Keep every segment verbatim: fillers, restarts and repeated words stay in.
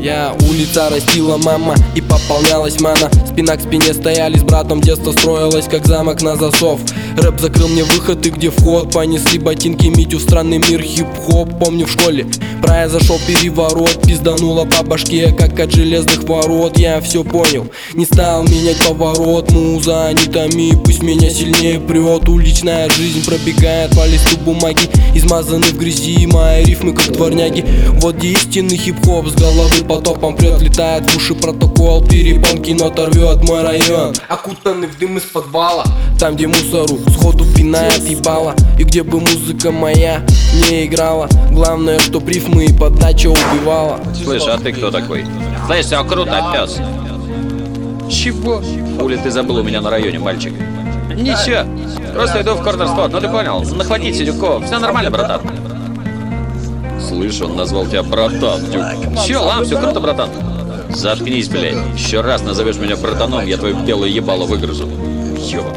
Я улица растила мама и пополнялась мана. Спина к спине стояли с братом, детство строилось как замок на засов. Рэп закрыл мне выход и где вход. Понесли ботинки Митю в странный мир хип-хоп. Помню в школе произошел переворот. Пиздануло по башке, как от железных ворот. Я все понял, не стал менять поворот. Муза, не томи, пусть меня сильнее прет. Уличная жизнь пробегает по листу бумаги, измазаны в грязи мои рифмы как дворняги. Вот где истинный хип-хоп, с головы потопом прет. Летает в уши протокол, перепонки, но торвет мой район. Окутанный в дым из подвала, там где мусору сходу пинает ебало. И где бы музыка моя не играла, главное, чтоб рифмы и подача убивала. Слышь, а ты кто такой? Слышь, все круто, пес. Чего? Хули ты забыл у меня на районе, мальчик? Ничего, просто иду в корнер-спот, ну ты понял, нахватить сидюков, все нормально, братан. Слышь, он назвал тебя братан, Дюк. Че, лам, все круто, братан? Заткнись, блядь, еще раз назовешь меня братаном, я твое белое ебало выгрызу. Ёба.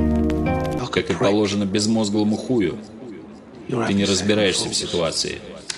Как и положено безмозглому хую, ты не разбираешься в ситуации.